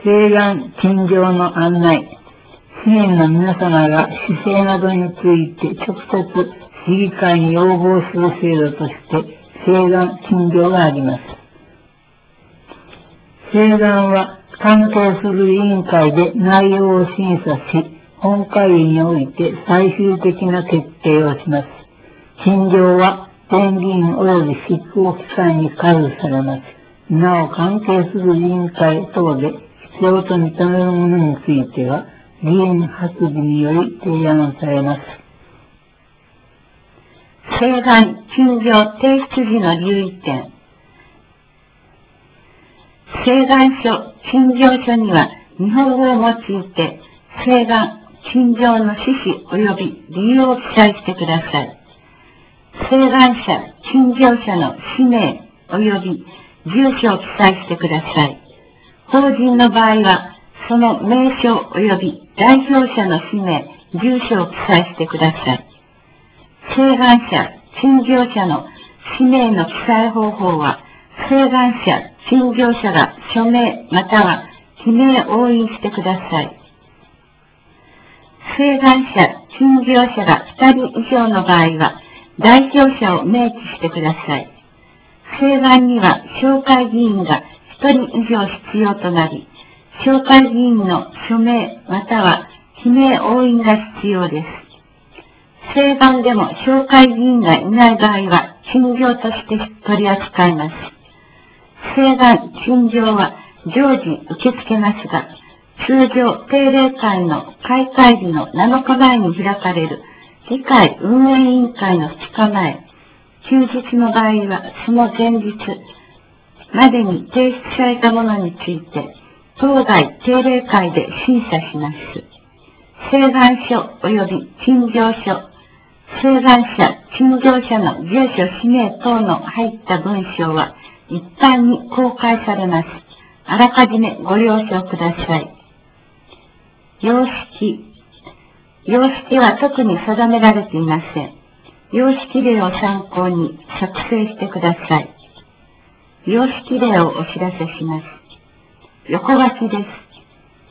請願陳情の案内。市民の皆様が市政などについて直接市議会に要望する制度として請願陳情があります。請願は担当する委員会で内容を審査し、本会議において最終的な決定をします。陳情は弁議員及び執行機関に開示されます。なお関係する委員会等で必要と認めるものについては、議員発議により提案されます。 請願陳情提出時の留意点。請願書、陳情書には日本語を用いて、請願、陳情の趣旨及び理由を記載してください。請願者、陳情者の氏名及び住所を記載してください。法人の場合は、その名称及び代表者の氏名、住所を記載してください。請願者、陳情者の氏名の記載方法は、請願者、陳情者が署名または記名押印してください。請願者、陳情者が2人以上の場合は、代表者を明記してください。請願には紹介議員が1人以上必要となり、紹介議員の署名または記名押印が必要です。請願でも紹介議員がいない場合は、陳情として取り扱います。請願、陳情は常時受け付けますが、通常定例会の開会日の7日前に開かれる議会運営委員会の2日前、休日の場合はその前日までに提出されたものについて、当該定例会で審査します。請願書及び陳情書、請願者、陳情者の住所、氏名等の入った文章は一般に公開されます。あらかじめご了承ください。様式。様式は特に定められていません。様式例を参考に作成してください。様式例をお知らせします。横書きです。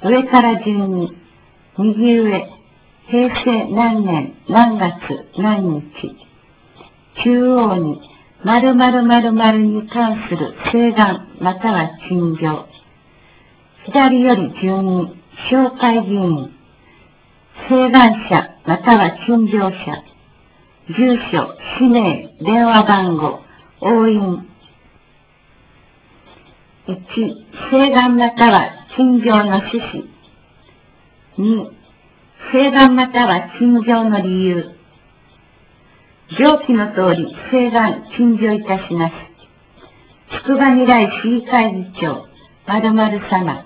上から順に、右上、平成何年何月何日、中央に、〇〇〇〇に関する請願または陳情。左より順に、紹介議員、請願者または陳情者、住所、氏名、電話番号、押印。1、請願または陳情の趣旨。2、請願または陳情の理由。上記の通り、請願、陳情いたします。つくばみらい市議会議長、〇〇様。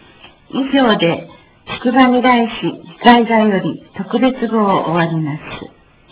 以上で、つくばみらい市議会座より特別号を終わります。